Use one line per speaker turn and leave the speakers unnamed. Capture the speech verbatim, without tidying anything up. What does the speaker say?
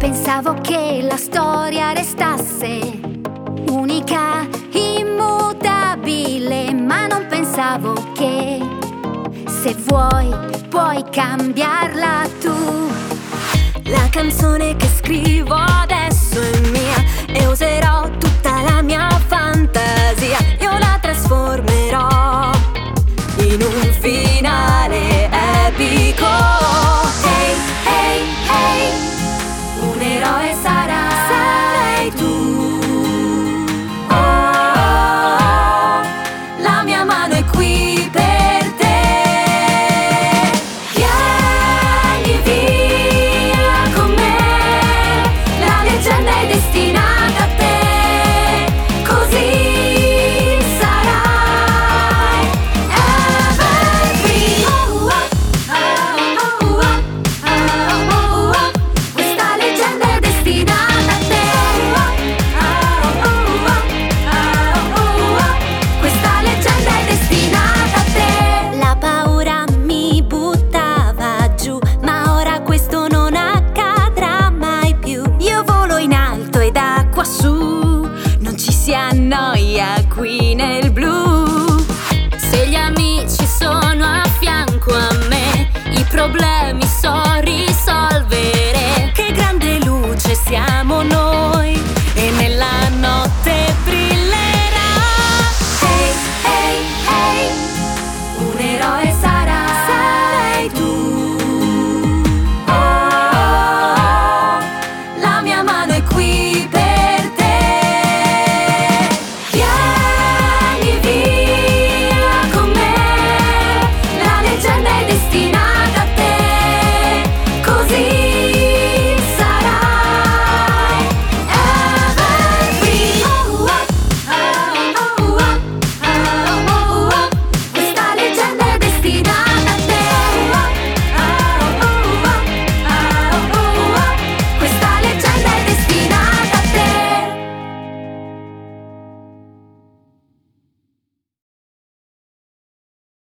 Pensavo che la storia restasse unica, immutabile, ma non pensavo che se vuoi puoi cambiarla tu. La canzone che scrivo adesso è mia e userò tutta la mia fantasia. Io la